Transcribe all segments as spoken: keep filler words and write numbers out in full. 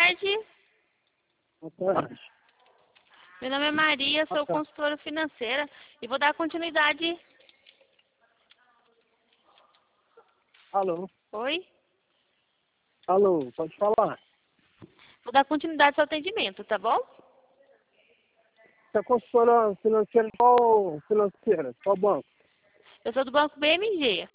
tarde. Boa tarde. Meu nome é Maria, sou Boa tarde. consultora financeira e vou dar continuidade. Alô? Oi? Alô, pode falar? Vou dar continuidade ao seu atendimento, tá bom? Você é consultora financeira qual financeira? Qual banco? Eu sou do Banco B M G.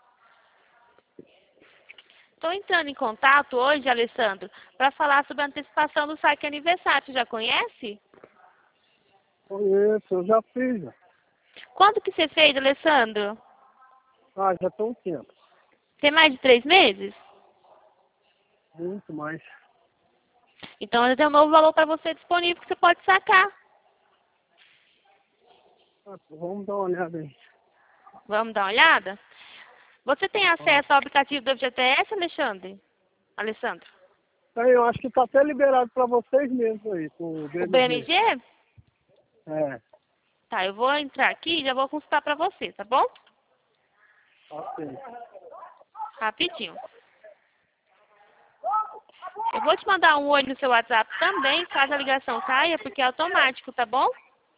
Estou entrando em contato hoje, Alessandro, para falar sobre a antecipação do saque aniversário. Você já conhece? Conheço, eu já fiz. já. Quanto que você fez, Alessandro? Ah, já tem um tempo. Tem mais de três meses? Muito mais. Então, eu tenho um novo valor para você disponível que você pode sacar. Ah, vamos dar uma olhada aí. Vamos dar uma olhada? Você tem acesso ao aplicativo do F G T S, Alexandre? Alessandro? Aí, eu acho que está até liberado para vocês mesmos aí, com o O B M B M G. G? É, Tá, eu vou entrar aqui e já vou consultar para você, tá bom? ok. Rapidinho. Eu vou te mandar um oi no seu WhatsApp também, caso a ligação caia, porque é automático, tá bom?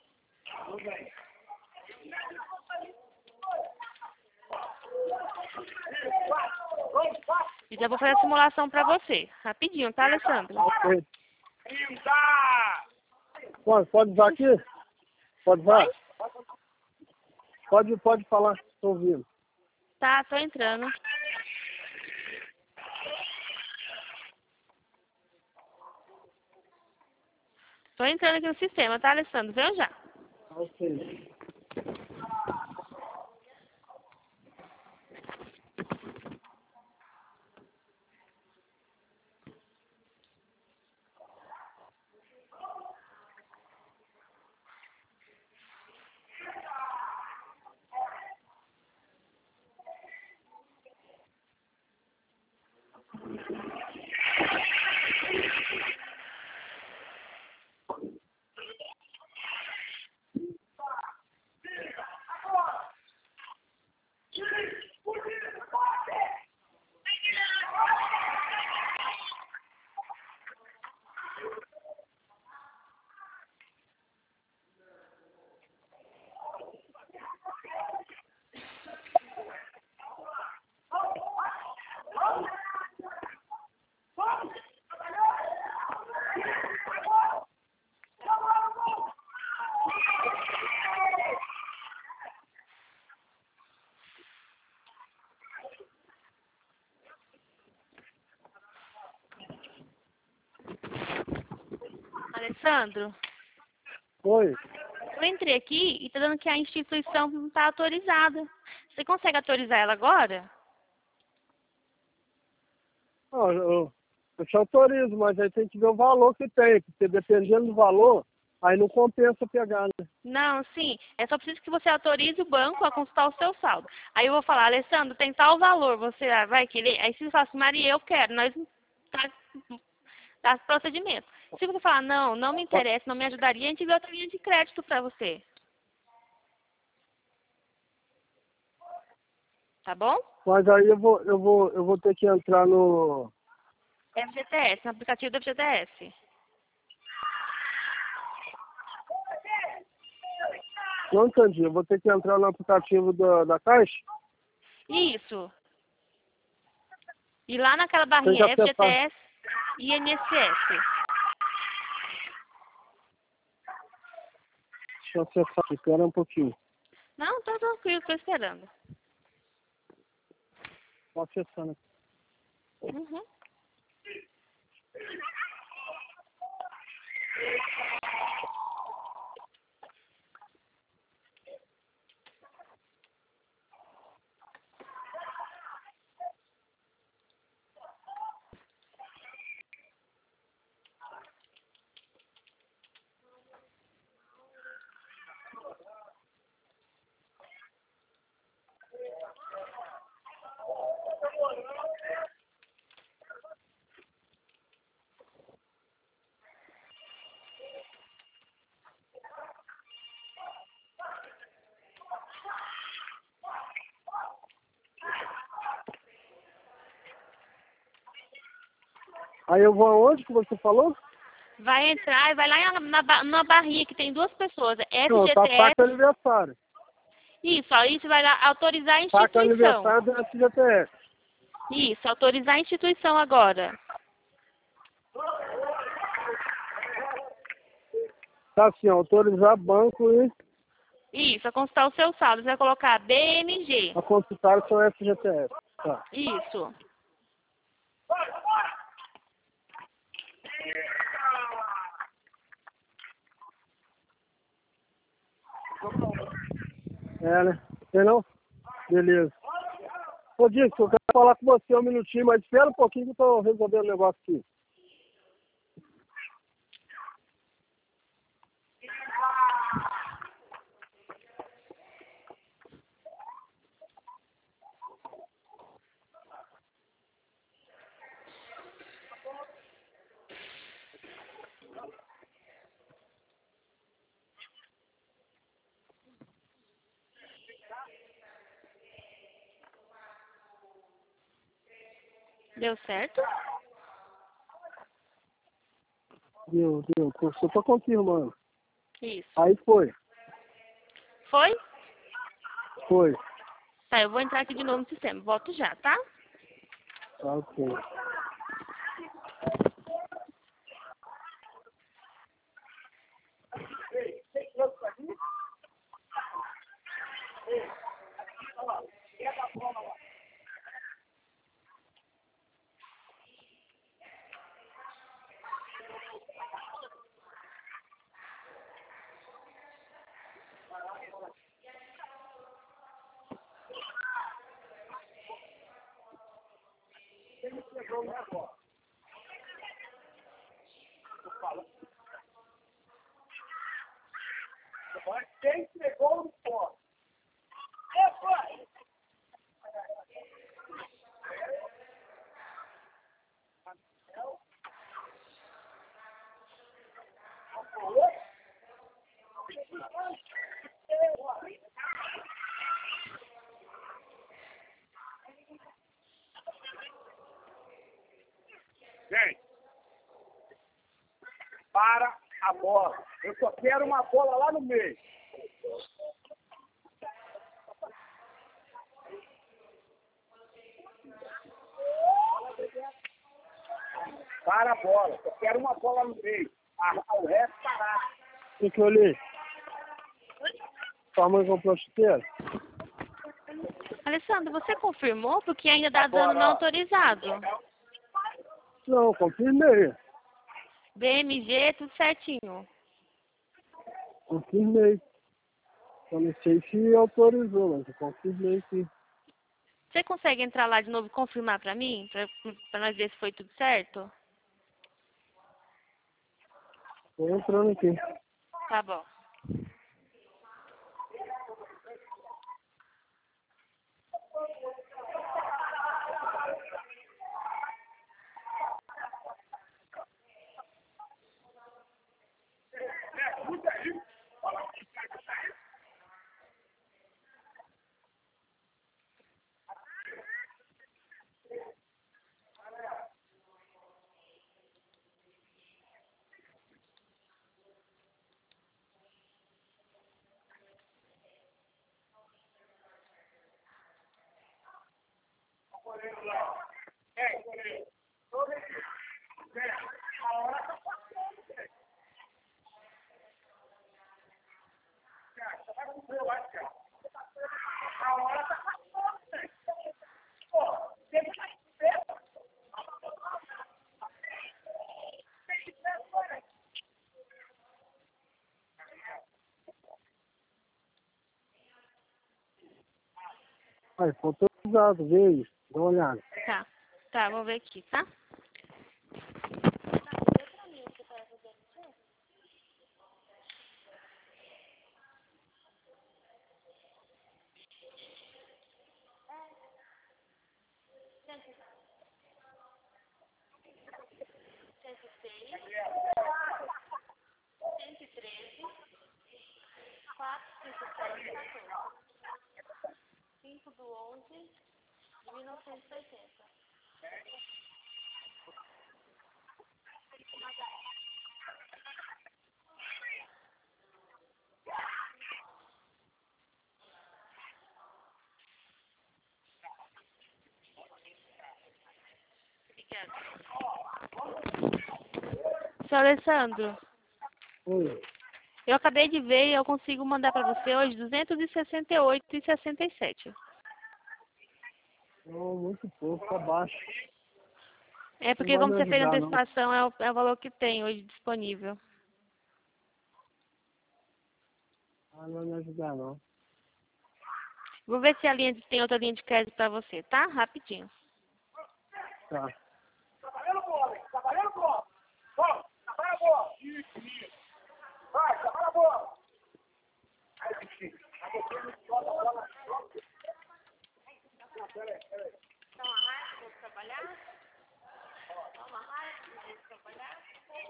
E já vou fazer a simulação para você. Rapidinho, tá, Alessandro? Ok. Pode, pode usar aqui? Pode usar? Oi? Pode, pode falar, estou ouvindo. Tá, tô entrando. Tô entrando aqui no sistema, tá, Alessandro? Venho já. Ok. Alessandro, Oi. eu entrei aqui e tá dando que a instituição não tá autorizada. Você consegue autorizar ela agora? Não, eu, eu te autorizo, mas aí tem que ver o valor que tem, porque dependendo do valor, aí não compensa pegar, né? Não, sim. É só preciso que você autorize o banco a consultar o seu saldo. Aí eu vou falar, Alessandro, tem tal valor, você vai querer? Aí você fala assim, Maria, eu quero, nós tá, tá procedimento. Se você falar, não, não me interessa, não me ajudaria, a gente vê outra linha de crédito para você. Tá bom? Mas aí eu vou, eu vou, eu vou ter que entrar no. F G T S, no aplicativo do F G T S. Não entendi, eu vou ter que entrar no aplicativo da, da Caixa? Isso. E lá naquela Tem que barrinha F G T acessar. S e I N S S. Deixa eu acessar aqui, espera um pouquinho. Não, tô tranquilo, tô esperando. Estou acessando aqui. Uhum. Aí eu vou aonde que você falou? Vai entrar e vai lá na, na, ba- na barrinha que tem duas pessoas. Não, tá F G T S. saca aniversário. Isso, aí você vai lá autorizar a Saca instituição. aniversário do F G T S. Isso, autorizar a instituição agora. Tá assim, autorizar banco e Isso, a consultar o seu saldo. Você vai colocar B M G. a consultar o seu F G T S. Tá. Isso. É, né? Tem não? Beleza. Ô, Dico, eu quero falar com você um minutinho, mas espera um pouquinho que eu tô resolvendo o negócio aqui. Deu certo? Deu, deu. Eu só tô confirmando. Isso. Aí foi. Foi? Foi. Tá, eu vou entrar aqui de novo no sistema. Volto já, tá? Tá, ok. Quem entregou no fórum? É, pai! Gente, para a bola. Eu só quero uma bola lá no meio. Para a bola. Só quero uma bola no meio. Ah, o resto parar. O que eu li? Sua mãe comprou chuteira? Alessandro, você confirmou? Porque ainda dá dano não autorizado. Não, confirmei. B M G, tudo certinho. Confirmei. Eu não sei se autorizou, mas eu confirmei que. Você consegue entrar lá de novo e confirmar pra mim? Pra, pra nós ver se foi tudo certo? Tô entrando aqui. Tá bom. Aí, foi autorizado, veio. Dá uma olhada. Tá. Tá, vou ver aqui, tá? cinco do onze de mil novecentos e oitenta. Seu Alessandro, Oi. eu acabei de ver e eu consigo mandar para você hoje duzentos e sessenta e oito reais e sessenta e sete centavos. Não, muito pouco, tá baixo. É porque Não vai como me você fez a ajudar, não. antecipação, é o, é o valor que tem hoje disponível. Ah, não vai me ajudar, não. Vou ver se a linha de- tem outra linha de crédito para você, tá? Rapidinho. Tá. Trabalhando bola, hein? Trabalhando bola. Vamos, trabalha a bola. Isso, isso. Vai, trabalha a bola. Aí, Chico. Aí, você joga a bola. Não, peraí, peraí. Então, a vou trabalhar. Toma, vou trabalhar.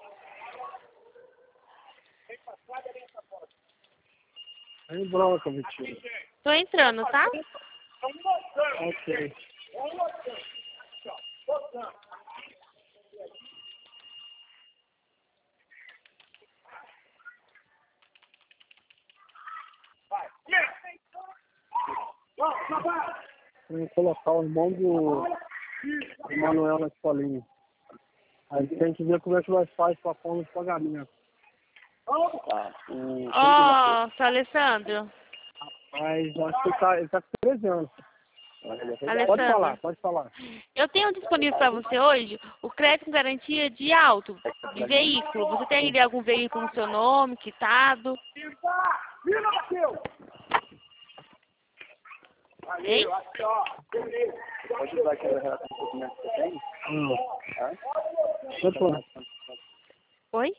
Vem passada nessa bola. Aí bronca, Vitinho. Tô entrando, tá? É um moção. Ok. É um moção. Moção. Vai. Vamos, trabalha. Vou colocar o irmão do, do Manuel na escolinha. Aí tem que ver como é que nós faz pra forma de pagamento. Tá. O... Ó, seu Alessandro. Mas acho que ele tá, ele tá com treze anos. Pode Alessandro. falar, pode falar. Eu tenho disponível para você hoje o crédito com garantia de auto, de veículo. Você tem ali algum veículo no seu nome, quitado? Vira, Matheus! Hein? Valeu, aqui, ó. Beleza. Pode usar aquela relação de documento que você tem? Hum. Pode falar. Oi?